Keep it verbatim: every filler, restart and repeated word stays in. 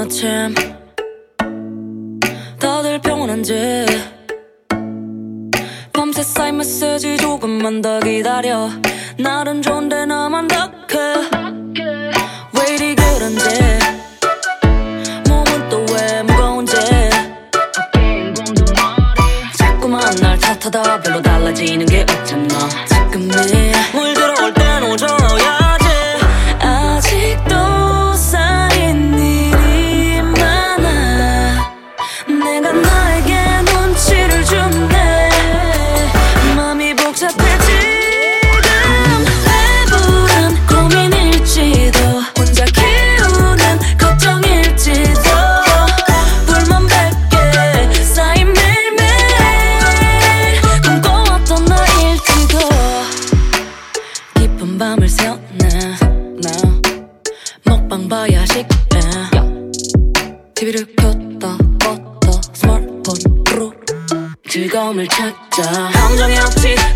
아침 다들 평온한지 밤새 쌓인 메시지 조금만 더 기다려. 날은 좋은데 나만 덕해. 왜 이리 그런지 몸은 또 왜 무거운지 자꾸만 날 탓하다 별로 달라지는 게 없잖아. 지금이 물 들어올 땐 오줘야지. 아직도 쌓인 일이 많아. 내가 나에게 눈치를 준대. 맘이 복잡해 지금. 배부른 고민일지도 혼자 키우는 걱정일지도 불만 백개 쌓인 매일매일 꿈꿔왔던 나일지도 깊은 밤을 새웠네. 먹방 봐야 식네. 티비를 켰다 껐다 스마트폰으로 즐거움을 찾자. 감정이 없지